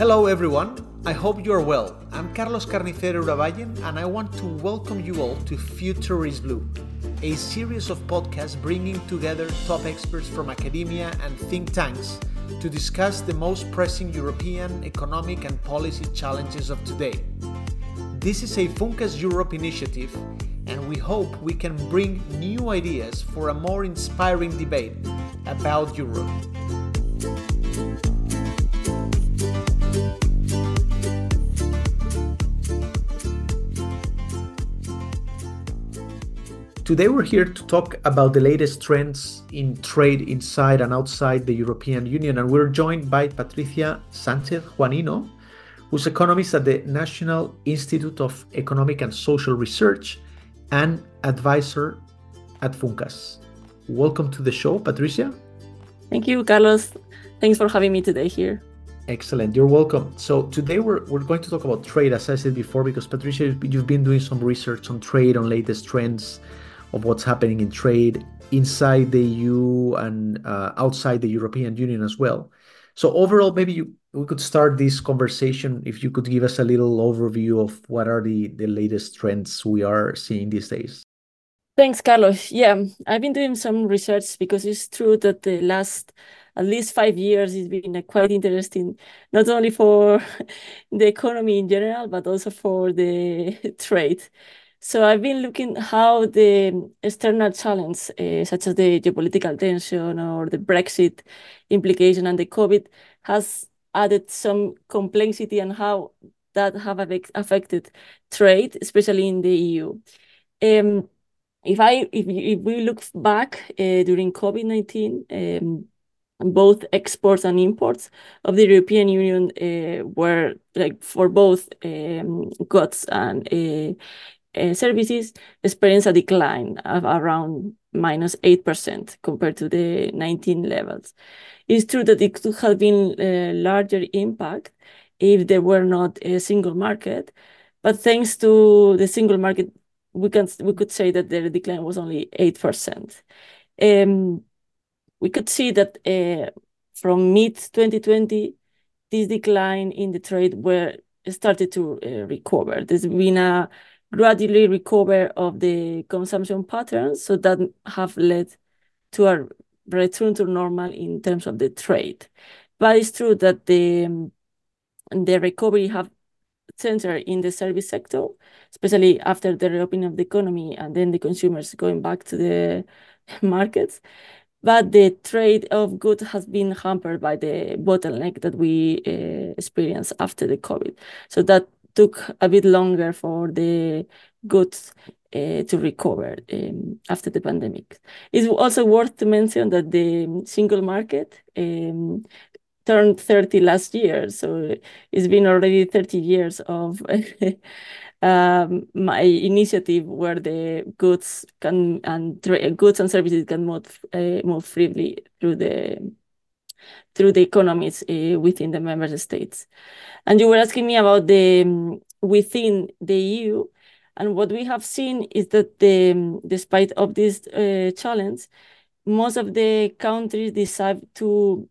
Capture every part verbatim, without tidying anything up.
Hello everyone, I hope you are well. I'm Carlos Carnicero Urabayen and I want to welcome you all to Future is Blue, a series of podcasts bringing together top experts from academia and think tanks to discuss the most pressing European economic and policy challenges of today. This is a Funcas Europe initiative and we hope we can bring new ideas for a more inspiring debate about Europe. Today we're here to talk about the latest trends in trade inside and outside the European Union, and we're joined by Patricia Sanchez Juanino, who's economist at the National Institute of Economic and Social Research and advisor at Funcas. Welcome to the show, Patricia. Thank you, Carlos. Thanks for having me today here. Excellent. You're welcome. So today we're, we're going to talk about trade, as I said before, because Patricia, you've been doing some research on trade, on latest trends of what's happening in trade inside the E U and uh, outside the European Union as well. So overall, maybe you, we could start this conversation if you could give us a little overview of what are the, the latest trends we are seeing these days. Thanks, Carlos. Yeah, I've been doing some research because it's true that the last at least five years has been uh, quite interesting, not only for the economy in general, but also for the trade. So I've been looking how the external challenge, uh, such as the geopolitical tension or the Brexit implication and the COVID, has added some complexity and how that have affected trade, especially in the E U. Um, if I if, if we look back uh, during COVID nineteen, um, both exports and imports of the European Union uh, were like for both um, goods and uh, Uh, services experience a decline of around minus eight percent compared to the nineteen levels. It's true that it could have been a larger impact if there were not a single market, but thanks to the single market, we can we could say that the decline was only eight percent. Um, we could see that uh, from mid twenty twenty, this decline in the trade were started to uh, recover. There's been a gradually recover of the consumption patterns, so that have led to a return to normal in terms of the trade. But it's true that the, the recovery have centered in the service sector, especially after the reopening of the economy and then the consumers going back to the markets. But the trade of goods has been hampered by the bottleneck that we uh, experienced after the COVID. So that took a bit longer for the goods uh, to recover um, after the pandemic. It's also worth to mention that the single market um, turned thirty last year, so it's been already thirty years of um, my initiative where the goods can and goods and services can move uh, move freely through the through the economies uh, within the member states. And you were asking me about the um, within the E U, and what we have seen is that the, um, despite of this uh, challenge, most of the countries decide to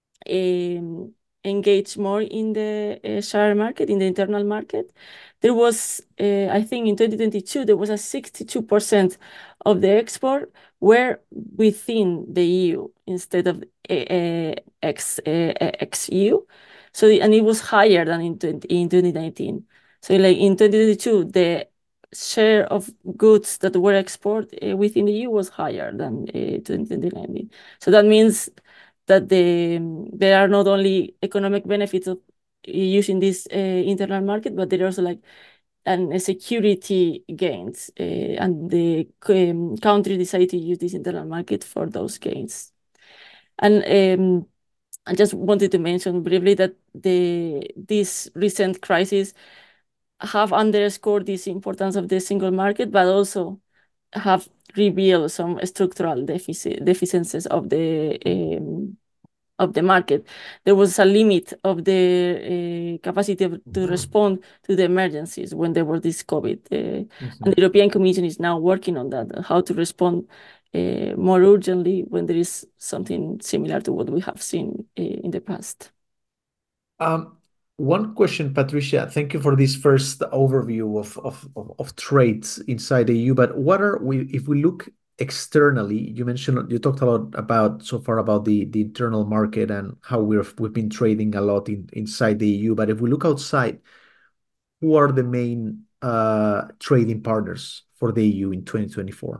um, engage more in the uh, share market, in the internal market. There was, uh, I think in twenty twenty-two, there was a sixty-two percent of the export were within the E U instead of uh, uh, ex, uh, ex-E U. So, and it was higher than in, in twenty nineteen. So like in twenty twenty-two, the share of goods that were exported uh, within the E U was higher than uh, twenty nineteen. So that means that the, there are not only economic benefits of using this uh, internal market, but there are also like and uh, security gains, uh, and the um, country decided to use this internal market for those gains. And um, I just wanted to mention briefly that the this recent crisis have underscored this importance of the single market, but also have revealed some structural deficit, deficiencies of the um, of the market. There was a limit of the uh, capacity of, to mm-hmm. respond to the emergencies when there was this COVID. Uh, mm-hmm. And the European Commission is now working on that, how to respond uh, more urgently when there is something similar to what we have seen uh, in the past. Um, One question, Patricia. Thank you for this first overview of, of, of, of trades inside the E U. But what are we, if we look externally, you mentioned, you talked a lot about so far about the, the internal market and how we've, we've been trading a lot in, inside the E U. But if we look outside, who are the main uh, trading partners for the E U in twenty twenty-four?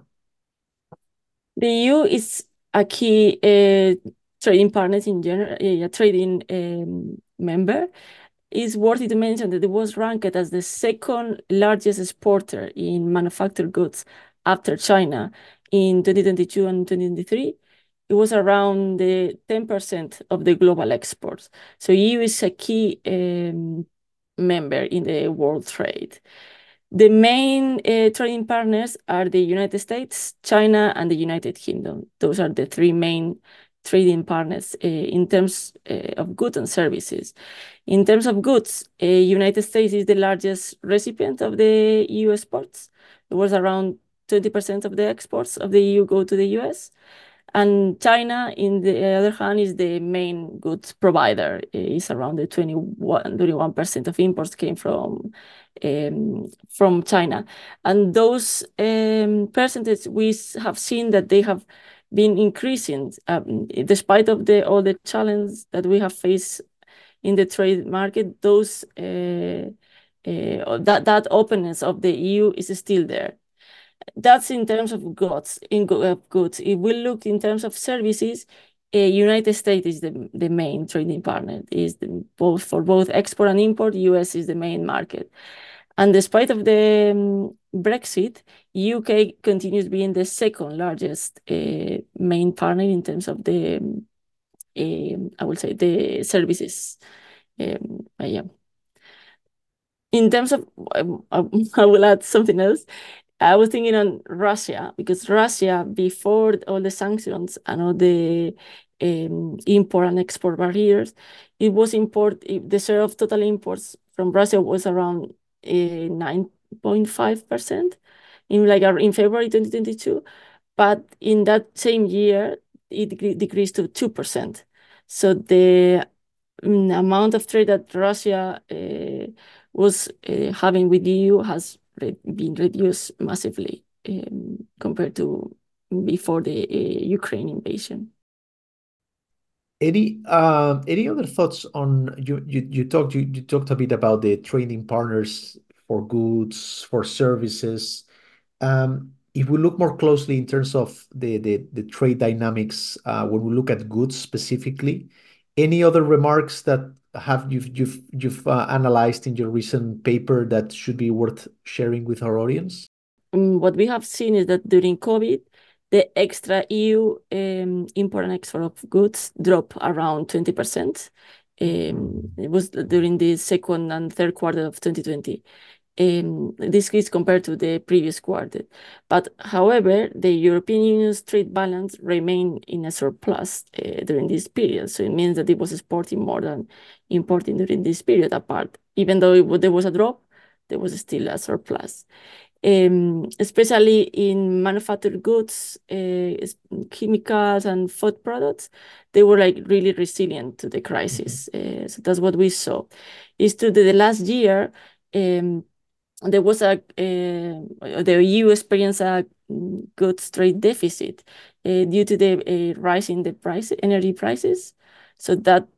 The E U is a key uh, trading partner in general, a trading um, member. It's worthy to mention that it was ranked as the second largest exporter in manufactured goods after China in twenty twenty-two and twenty twenty-three. It was around the ten percent of the global exports. So E U is a key um, member in the world trade. The main uh, trading partners are the United States, China, and the United Kingdom. Those are the three main trading partners uh, in terms uh, of goods and services. In terms of goods, uh, United States is the largest recipient of the E U exports. It was around twenty percent of the exports of the E U go to the U S. And China, in the other hand, is the main goods provider. It's around the twenty-one, twenty-one percent of imports came from um, from China. And those um, percentages, we have seen that they have been increasing um, despite of the all the challenges that we have faced in the trade market. Those uh, uh, that that openness of the E U is still there. That's in terms of goods. In goods, if we look in terms of services, uh, United States is the the main trading partner. Is the, both for both export and import. U S is the main market, and despite of the um, Brexit, U K continues being the second largest uh, main partner in terms of the um, um, I will say the services. Um, yeah. In terms of, um, I will add something else. I was thinking on Russia, because Russia, before all the sanctions and all the um, import and export barriers, it was import, the share of total imports from Russia was around uh, nine point five percent in like in February twenty twenty-two. But in that same year, it decreased to two percent. So the um, amount of trade that Russia uh, was uh, having with the E U has re been reduced massively um, compared to before the uh, Ukraine invasion. Any uh, any other thoughts on you you you talked you, you talked a bit about the trading partners for goods, for services. Um, if we look more closely in terms of the the, the trade dynamics, uh, when we look at goods specifically, any other remarks that have you've you've you've uh, analyzed in your recent paper that should be worth sharing with our audience? Um, what we have seen is that during COVID, the extra E U um, import and export of goods dropped around twenty percent. Um, it was during the second and third quarter of twenty twenty. Um, this is compared to the previous quarter. But however, the European Union's trade balance remained in a surplus uh, during this period. So it means that it was exporting more than importing during this period apart. Even though it, there was a drop, there was still a surplus. Um, especially in manufactured goods, uh, chemicals and food products, they were like really resilient to the crisis. Mm-hmm. uh, so that's what we saw. Is to the, the last year, um, there was a uh, the E U experienced a goods trade deficit uh, due to the uh, rise in the price energy prices. So that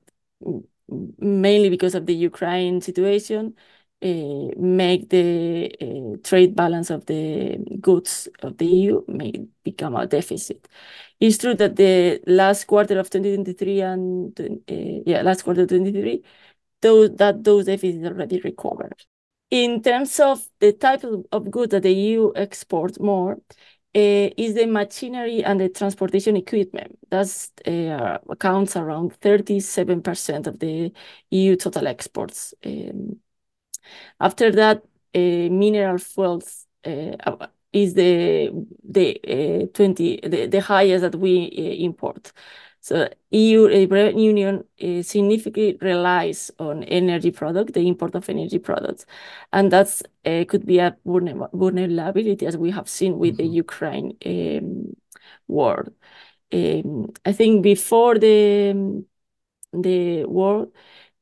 mainly because of the Ukraine situation. Uh, make the uh, trade balance of the goods of the E U may become a deficit. It's true that the last quarter of twenty twenty-three and uh, yeah, last quarter of twenty twenty-three, those that those deficits already recovered. In terms of the type of, of goods that the E U exports more, uh, is the machinery and the transportation equipment. That uh, accounts around thirty-seven percent of the E U total exports. Um, After that, uh, mineral fuels uh, is the the uh, twenty the, the highest that we uh, import. So E U European Union uh, significantly relies on energy product, the import of energy products, and that's uh, could be a vulnerability as we have seen with mm-hmm. the Ukraine um, war. Um, I think before the the war,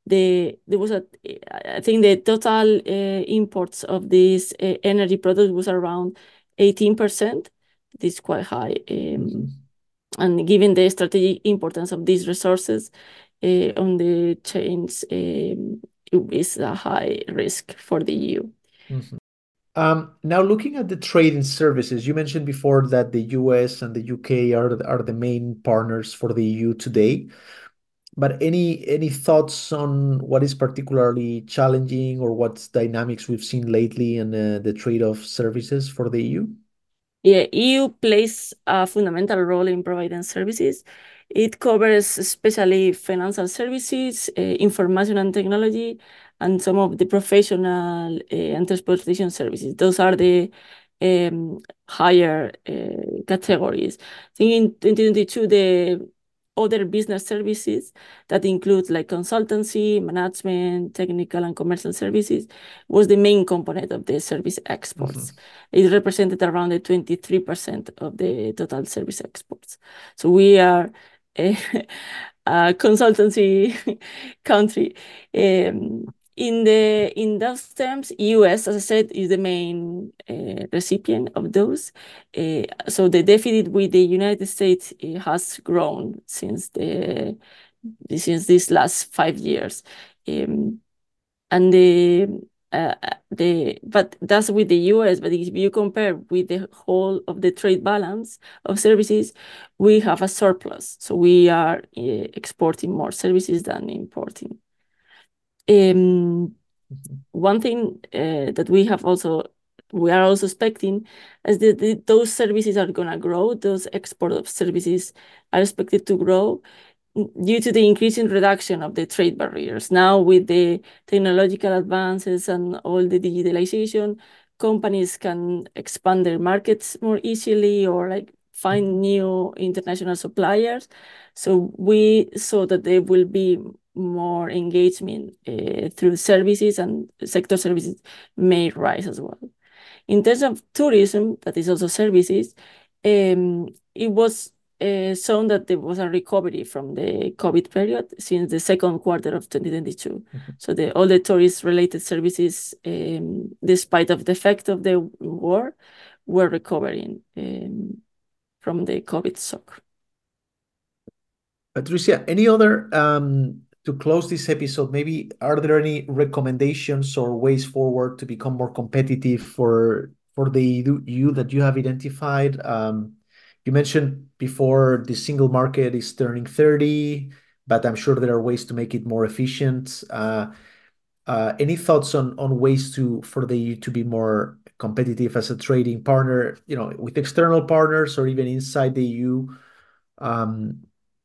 the there was a I think the total uh, imports of these uh, energy products was around eighteen percent. This is quite high. Um, mm-hmm. And given the strategic importance of these resources uh, on the chains, um, it is a high risk for the E U. Mm-hmm. Um, now, looking at the trade in services, you mentioned before that the U S and the U K are the, are the main partners for the E U today. But any any thoughts on what is particularly challenging or what dynamics we've seen lately in uh, the trade of services for the E U? Yeah, E U plays a fundamental role in providing services. It covers especially financial services, uh, information and technology, and some of the professional uh, and transportation services. Those are the um, higher uh, categories. I think in twenty twenty-two, the other business services that include like consultancy, management, technical and commercial services was the main component of the service exports. Mm-hmm. It represented around the twenty-three percent of the total service exports. So we are a, a consultancy country. Um, in the in those terms, U S, as I said, is the main uh, recipient of those. Uh, so the deficit with the United States uh, has grown since the since these last five years, um, and the uh, the but that's with the U S. But if you compare with the whole of the trade balance of services, we have a surplus. So we are uh, exporting more services than importing. Um, mm-hmm. One thing uh, that we have also, we are also expecting is that the, those services are going to grow. Those export of services are expected to grow due to the increasing reduction of the trade barriers. Now, with the technological advances and all the digitalization, companies can expand their markets more easily or like find new international suppliers. So we saw that there will be more engagement uh, through services, and sector services may rise as well. In terms of tourism, that is also services, um, it was uh, shown that there was a recovery from the COVID period since the second quarter of twenty twenty-two. Mm-hmm. So the, all the tourist-related services, um, despite of the effect of the war, were recovering um, from the COVID shock. Patricia, any other um, to close this episode, maybe are there any recommendations or ways forward to become more competitive for for the E U that you have identified? Um, you mentioned before the single market is turning thirty, but I'm sure there are ways to make it more efficient. Uh, uh, any thoughts on on ways to for the E U to be more competitive as a trading partner, you know, with external partners or even inside the E U? Um,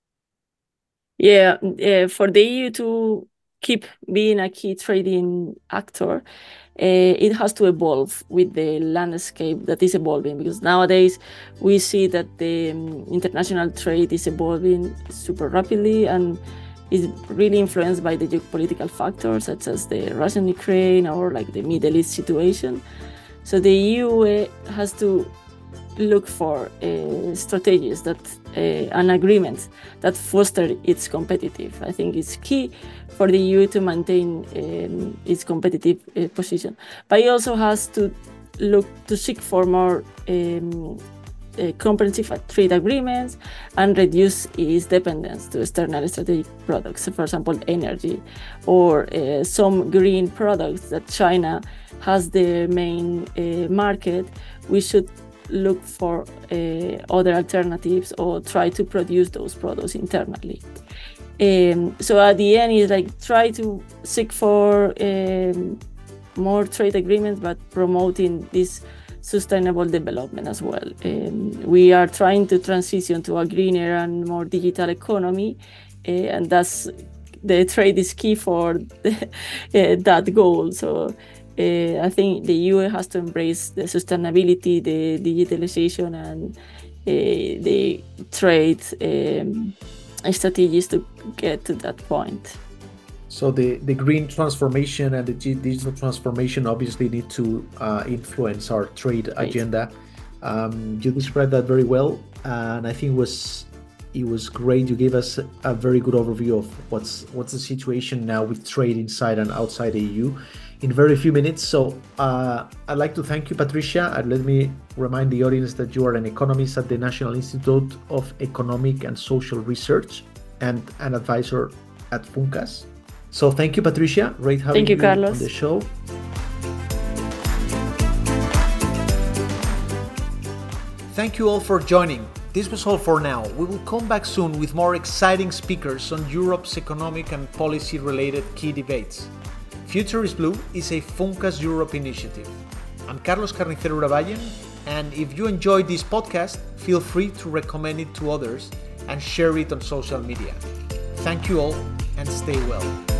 Yeah, uh, for the E U to keep being a key trading actor, uh, it has to evolve with the landscape that is evolving, because nowadays we see that the um, international trade is evolving super rapidly and is really influenced by the geopolitical factors such as the Russian-Ukraine or like the Middle East situation. So the E U uh, has to look for uh, strategies that uh, and agreements that foster its competitive. I think it's key for the E U to maintain um, its competitive uh, position. But it also has to look to seek for more um, uh, comprehensive trade agreements and reduce its dependence to external strategic products, for example, energy or uh, some green products that China has the main uh, market. We should look for uh, other alternatives or try to produce those products internally. Um, so at the end, it's like try to seek for um, more trade agreements, but promoting this sustainable development as well. Um, we are trying to transition to a greener and more digital economy, uh, and that's the trade is key for the, uh, that goal. So. Uh, I think the E U has to embrace the sustainability, the digitalization, and uh, the trade um, strategies to get to that point. So the, the green transformation and the digital transformation obviously need to uh, influence our trade right. agenda. Um, you described that very well, and I think it was It was great. You gave us a very good overview of what's what's the situation now with trade inside and outside the E U in very few minutes. So uh, I'd like to thank you, Patricia. And let me remind the audience that you are an economist at the National Institute of Economic and Social Research and an advisor at FUNCAS. So thank you, Patricia. Great having Thank you, you Carlos. on the show. Thank you all for joining. This was all for now. We will come back soon with more exciting speakers on Europe's economic and policy-related key debates. Future is Blue is a FUNCAS Europe initiative. I'm Carlos Carnicero Urabayen, and if you enjoyed this podcast, feel free to recommend it to others and share it on social media. Thank you all, and stay well.